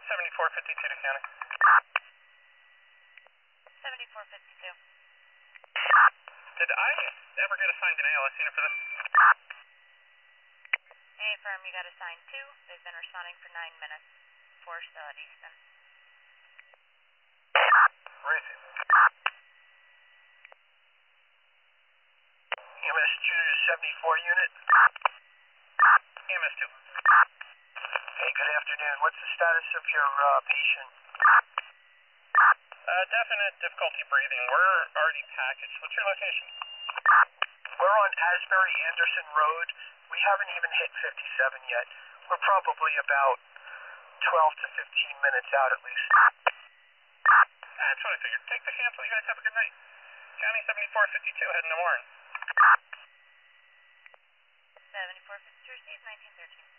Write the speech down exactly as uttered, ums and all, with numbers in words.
seventy-four fifty-two to county. seventy-four fifty-two. Did I ever get assigned an A L S unit for this? A firm, you got assigned two. They've been responding for nine minutes. Four still at Easton. Racing. E M S two seventy-four unit. E M S two. Hey, good afternoon. What's the status of your uh, patient? Uh, definite difficulty breathing. We're already packaged. What's your location? We're on Asbury Anderson Road. We haven't even hit fifty-seven yet. We're probably about twelve to fifteen minutes out at least. That's what I figured. Take the cancel. You guys have a good night. County seventy-four fifty-two heading to Warren. seventy-four fifty-two received, nineteen thirteen.